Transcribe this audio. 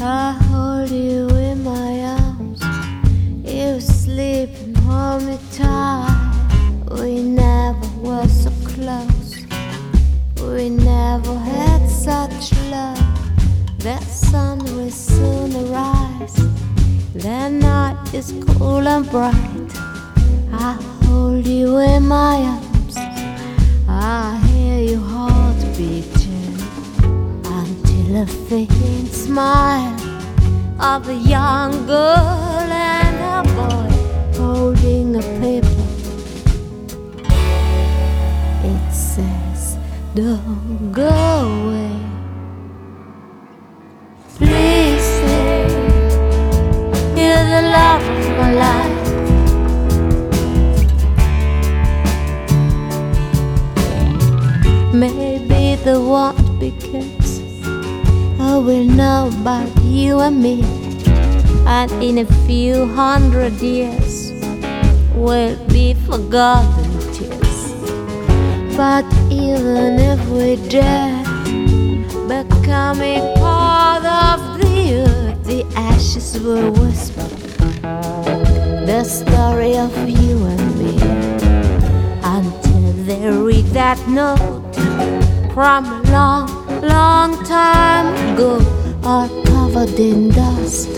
I hold you in my arms. You sleep and hold me tight. We never were so close. We never had such love. The sun will soon arise. The night is cool and bright. I hold you in my arms. I hear your heart beating until a faint smile of a young girl and a boy holding a paper. It says, don't go away. Please stay. You're the love of my life. Maybe there won't be kids who will know about you and me, and in a few hundred years we'll be forgotten tears. But even if we're dead, becoming part of the earth, the ashes will whisper the story of you and me, until they read that note from a long, long time ago, all covered in dust.